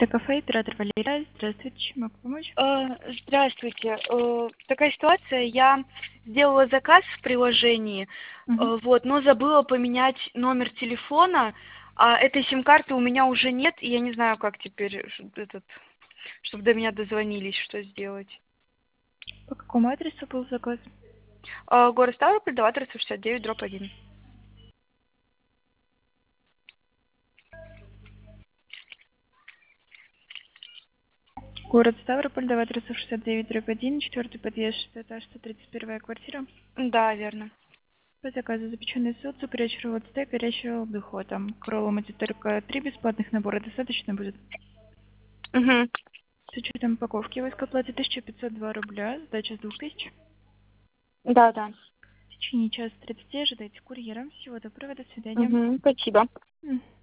Это кафе, оператор Валерия. Здравствуйте, чем могу помочь? Здравствуйте. Такая ситуация. Я сделала заказ в приложении, Мгм. вот, но забыла поменять номер телефона, а этой сим-карты у меня уже нет, и я не знаю, как теперь чтобы до меня дозвонились, что сделать. По какому адресу был заказ? Город Ставрополь, 2/369/1. Город Ставрополь, 2/369/1, 4-й подъезд, 6-й этаж, 131-я квартира. Да, верно. По заказу запеченный соус, горячий ролл стейк, горячий ролл дыхота. К роллам идет только 3 бесплатных набора, достаточно будет? Угу. С учетом упаковки войска платит 1502 рубля, сдача с 2000. Да, да. В течение часа 30 ожидайте курьера. Всего доброго, до свидания. Угу. Спасибо.